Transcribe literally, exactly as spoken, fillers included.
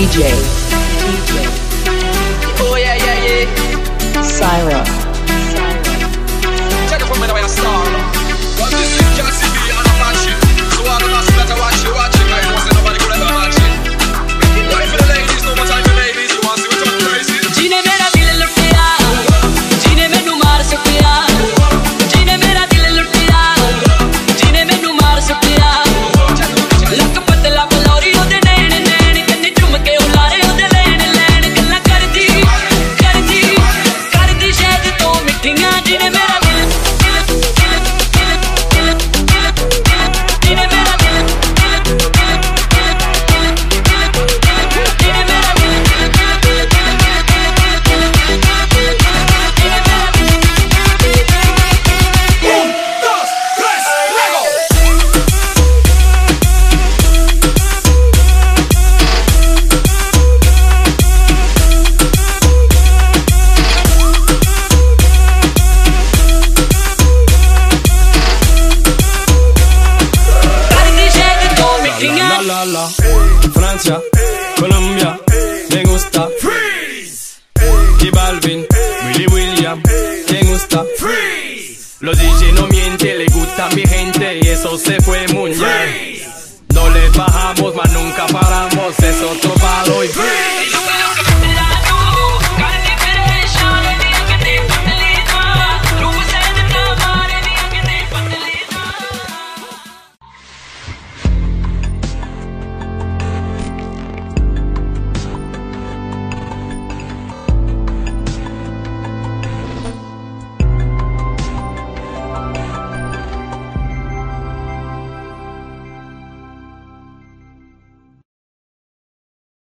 J. Oh yeah, yeah, yeah. Syra. Check it from where I start. But this is can't see me on a match it. So all the masses better watch it, watch it. I don't say nobody could ever match it. Time for the ladies, no more time for ladies. You want to see what's up crazy? जीने मेरा दिल लुटिया, जीने मैनू मार सुटिया, जीने मेरा दिल लुटिया, जीने मैनू मार सुटिया। लक पतला बलौरी ओदे नैन नैन कन्ने चुम के उलारे ओदे लैन लैन गल्ला करदी करदी करदी शायद तो मिठियां जीने मेरा दिल जीने मेरा दिल Francia, Colombia, me gusta Freeze. Y Balvin, Willy William, me gusta Freeze. Los D J no mienten, le gusta a mi gente y eso se fue muy bien. No le bajamos, mas nunca paramos, es otro palo y Freeze.